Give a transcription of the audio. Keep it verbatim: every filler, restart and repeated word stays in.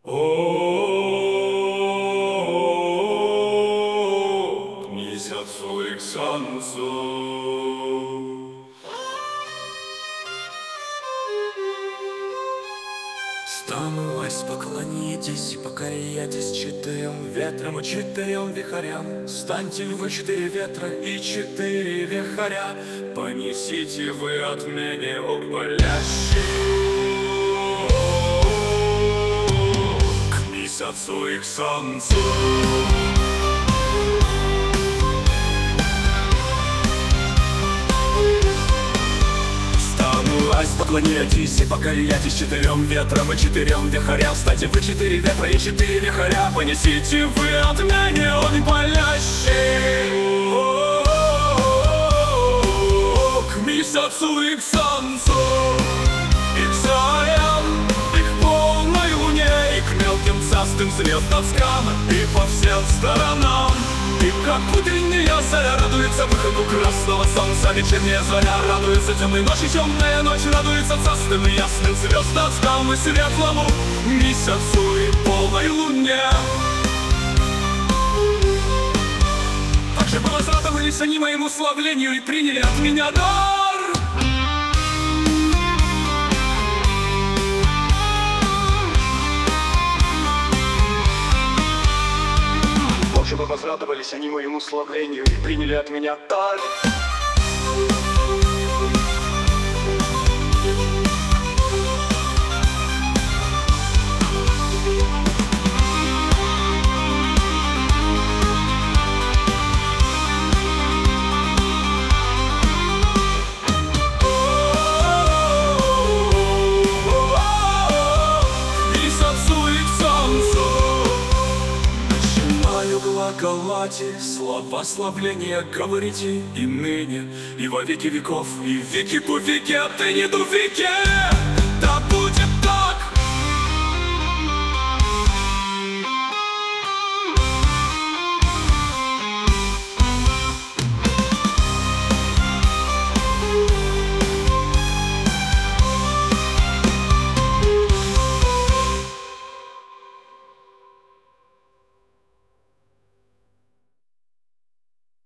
О, к месяцу и к солнцу. Станулась, поклонитесь и покоряйтесь четырем ветрам и четырем вихарям. Станьте вы четыре ветра и четыре вихаря. Понесите вы от меня болящий к месяцу и к солнцу. Поклоняйтесь и покоряйтесь четырем ветрам и четырем вихарям. Станьте вы четыре ветра и четыре вихаря. Понесите вы от меня огонь палящий к месяцу и к солнцу, и к зарям, и к полной луне, и к мелким цастым звездочкам, и по всем сторонам. И как утренняя заря радуется выходу красного солнца, вечерняя заря радуется темной ночи, темная ночь радуется цастым и ясным звездочкам и светлому месяцу и полной луне. Также возрадовались они моему славлению и приняли от меня дар. Чтобы возрадовались они моему славлению и приняли от меня дар. Глаголати, слова славления говорите и ныне, и во веки веков, и веки по веке, отныне до веки.